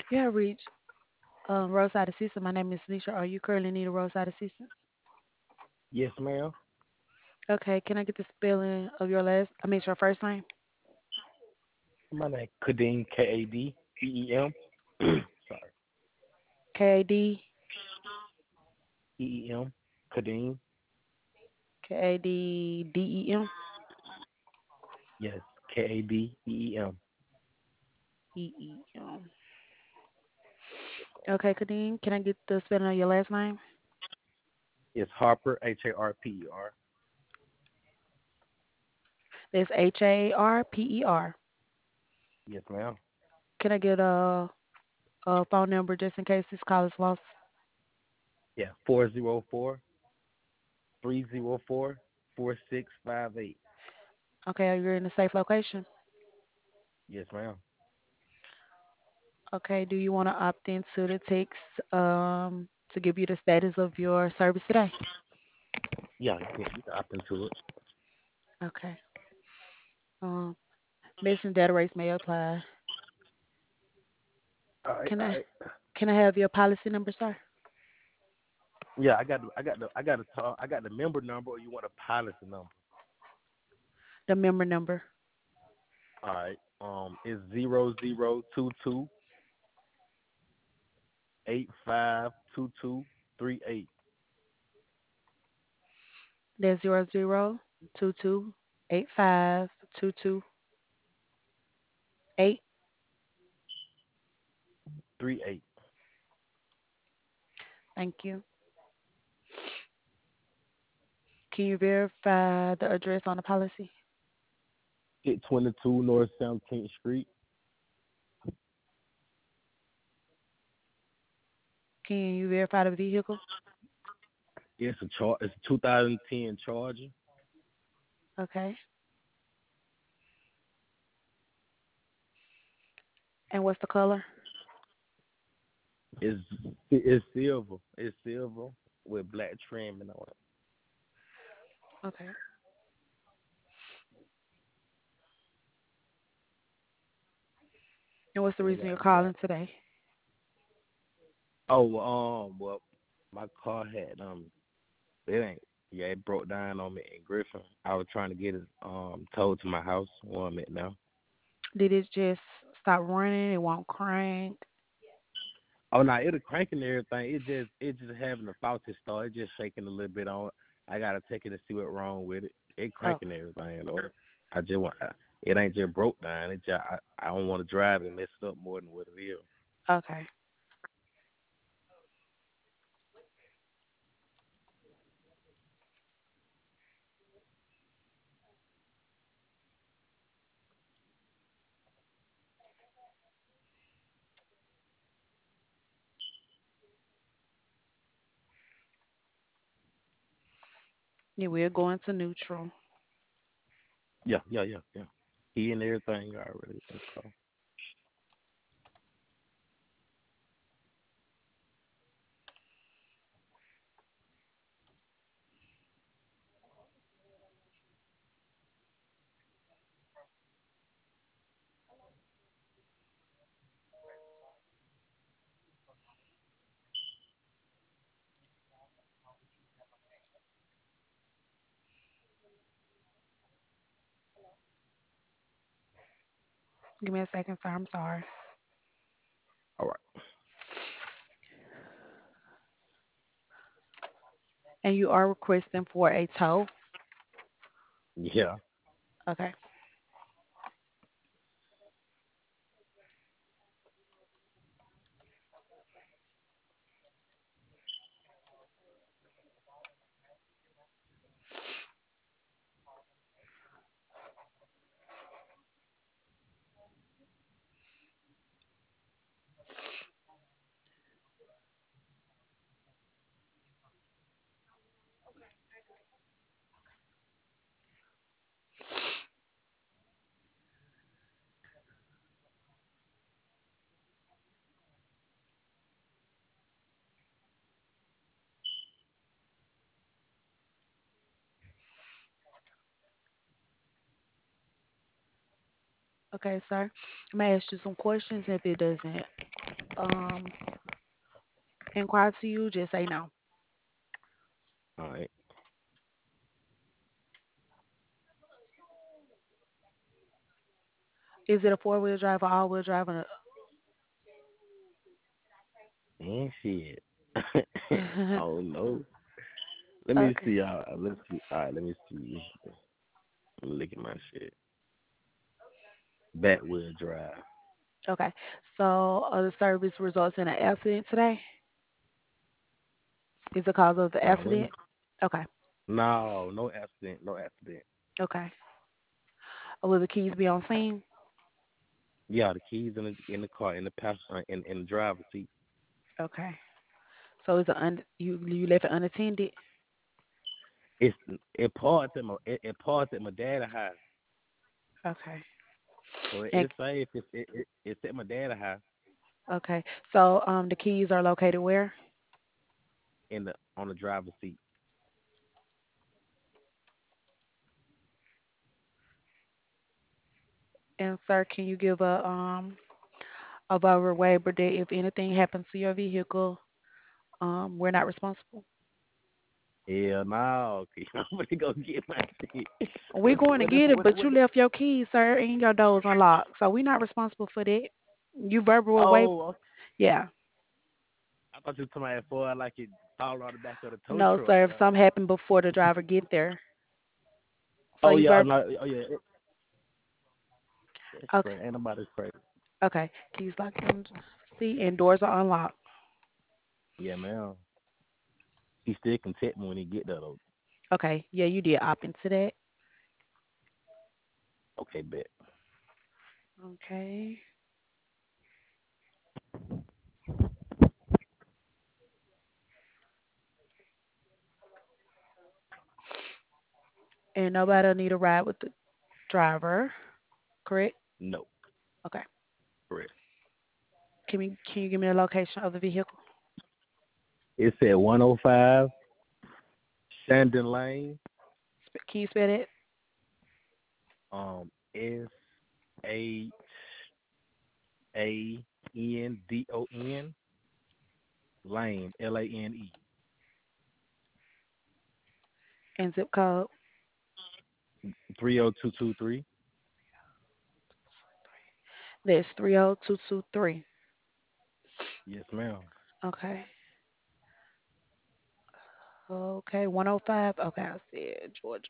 You have reached roadside assistance. My name is Nisha. Are you currently need a roadside assistance? Yes, ma'am. Okay, can I get the spelling of your last? I mean, your first name. My name Kadeem Kadeem. Sorry, K A D Eem Kadeem. K A D D E M Yes, Kadeem. E E M. Okay, Kadeem, can I get the spelling of your last name? It's Harper Harper. That's Harper. Yes, ma'am. Can I get a phone number just in case this call is lost? Yeah, 404-304-4658. Okay, are you in a safe location? Yes, ma'am. Okay, do you want to opt into the text to give you the status of your service today? Yeah, you can opt into it. Okay. Um, Missing data rates may apply. All right, Can all I right. can I have your policy number, sir? Yeah, I got the member number, or you want a policy number? The member number. All right. It's 0022852238. That's 0022852288. 38. Thank you. Can you verify the address on the policy? 22 North 17th Street. Can you verify the vehicle? It's a 2010 Charger. Okay. And what's the color? It's it's silver. It's silver with black trimming on it. Okay. And what's the And it reason got you're a black. calling today? Oh, well, my car had it ain't yeah, it broke down on me in Griffin. I was trying to get it towed to my house where I'm at now. Did it just stop running? It won't crank? Oh no, it'll crank and everything. It just having a faulty start. It just shaking a little bit on it. I gotta take it and see what's wrong with it. It Oh, cranking everything. Or I just want it ain't just broke down. I don't want to drive and mess it up more than what it is. okay. Yeah, we're going to neutral. Yeah. He and everything already in the car. Give me a second, sir. I'm sorry. All right. And you are requesting for a tow? Yeah. Okay. Okay, sir. I may ask you some questions if it doesn't. um inquire to you, just say no. All right. Is it a four-wheel drive or all-wheel drive? And shit. Oh no. Let me Okay. see. Let's see. All right. Let me see. Let me look at my shit. Back wheel drive. Okay. So, the service results in an accident today. Is the cause of the What? accident? Okay. No, no accident. No accident. Okay. Will the keys be on scene? Yeah, the keys in the car, in the passenger, in the driver's seat. Okay. So is you left it unattended? It's it paused at my dad's house, Okay. so And it's safe. It's at my dad's house okay. So the keys are located where? in the on the driver's seat. And sir, can you give a verbal waiver that if anything happens to your vehicle, we're not responsible? Hell no, I'm gonna go get my shit. We're going to get it, but you left your keys, sir, and your doors unlocked. So we're not responsible for that. You verbal waiver? Oh, Yeah. I thought you were talking about for like it fall on the back of the tow No, truck. sir. If something happened before the driver get there, so Oh you yeah, verb. no, oh yeah, it's Okay. crazy. Ain't nobody crazy. Okay. Keys locked in the seat and doors are unlocked. Yeah, man. He still can tip me when he get there though. Okay. Yeah, you did opt into that. Okay, bet. Okay. And nobody will need a ride with the driver, correct? No, Okay. correct. Can you give me the location of the vehicle? It's at 105 Shandon Lane. Can you spell it? SHANDON Lane LANE And zip code? 30223. That's 30223. Yes, ma'am. Okay. Okay. 105. Okay, I said Georgia.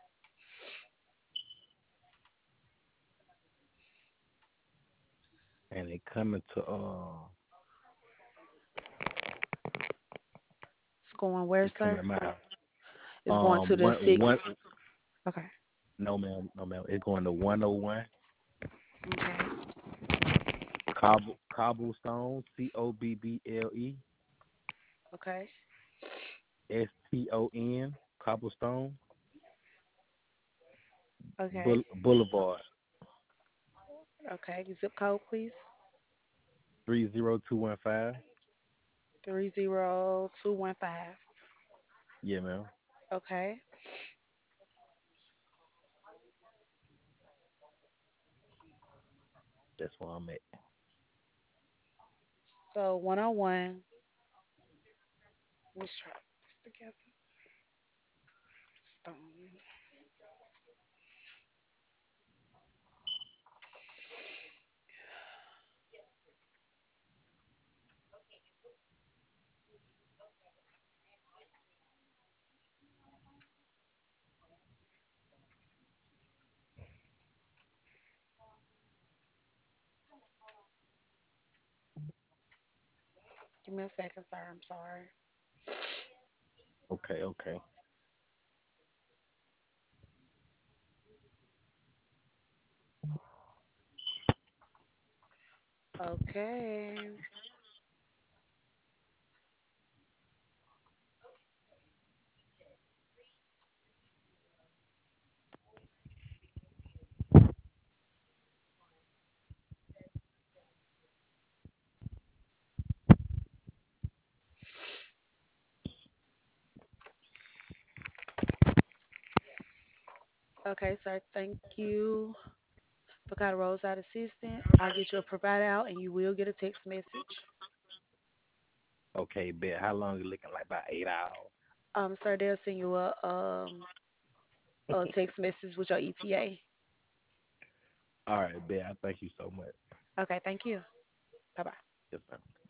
And they coming to It's going where, they coming sir? to my house. It's going to the six. One Okay. no ma'am, no ma'am. It's going to 101 Okay. Cobblestone Okay. COBBLESTON Cobblestone Okay. Boulevard Okay. Zip code, please. 30215. 30215. Yeah, ma'am. Okay. That's where I'm at. So 101. Let's try this together. Stone. Give me a second, sir. I'm sorry. Okay, okay. Okay. Okay, sir. Thank you for kind of roadside assistant. I'll get you a provider out and you will get a text message. Okay, bet. How long you looking like? About 8 hours. Sir, they'll send you a text message with your ETA. All right, bet. I thank you so much. Okay, thank you. Bye bye. Yes, ma'am.